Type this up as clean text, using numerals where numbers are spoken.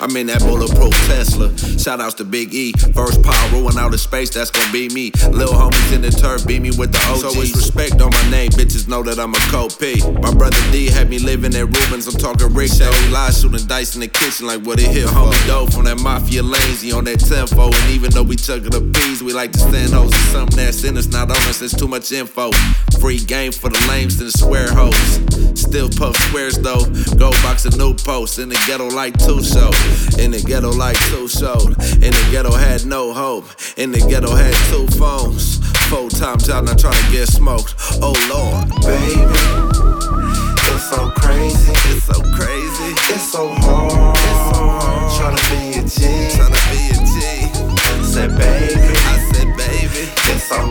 I'm in that bulletproof Tesla. Shout outs to Big E. First power rolling out of space, that's gonna be me. Lil homies in the turf, beat me with the OGs. So it's respect on my name, bitches know that I'm a co-P. My brother D had me living at Rubens, I'm talking Rick. Chevy lies shooting dice in the kitchen like what it hit for. Homie dope from that mafia lanes, he on that tempo. And even though we chugging the peas, we like to stand hoes. It's something that's in us, not on us, it's too much info. Free game for the lames and the square hoes. Still post squares though, go box a new post. In the ghetto like Two Show, in the ghetto like Two Show. In the ghetto had no hope, in the ghetto had 2 phones. 4 times out, not trying to get smoked. Oh Lord, baby, it's so crazy, it's so crazy, it's so hard, trying to be